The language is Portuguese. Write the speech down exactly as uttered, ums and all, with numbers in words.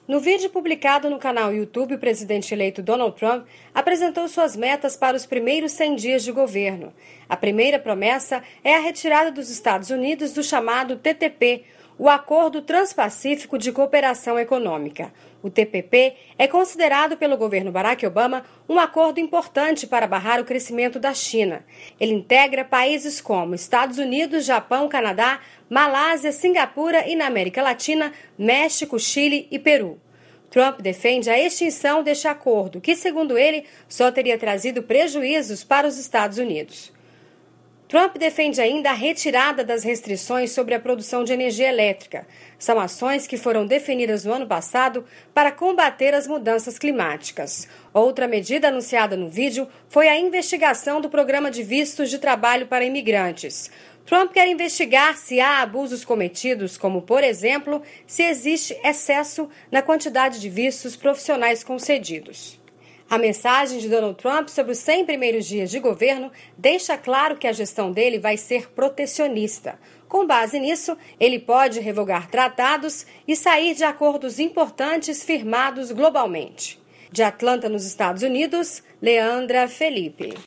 No vídeo publicado no canal YouTube, o presidente eleito Donald Trump apresentou suas metas para os primeiros cem dias de governo. A primeira promessa é a retirada dos Estados Unidos do chamado T T P, o Acordo Transpacífico de Cooperação Econômica. O T P P é considerado pelo governo Barack Obama um acordo importante para barrar o crescimento da China. Ele integra países como Estados Unidos, Japão, Canadá, Malásia, Singapura e, na América Latina, México, Chile e Peru. Trump defende a extinção deste acordo, que, segundo ele, só teria trazido prejuízos para os Estados Unidos. Trump defende ainda a retirada das restrições sobre a produção de energia elétrica. São ações que foram definidas no ano passado para combater as mudanças climáticas. Outra medida anunciada no vídeo foi a investigação do programa de vistos de trabalho para imigrantes. Trump quer investigar se há abusos cometidos, como, por exemplo, se existe excesso na quantidade de vistos profissionais concedidos. A mensagem de Donald Trump sobre os cem primeiros dias de governo deixa claro que a gestão dele vai ser protecionista. Com base nisso, ele pode revogar tratados e sair de acordos importantes firmados globalmente. De Atlanta, nos Estados Unidos, Leandra Felipe.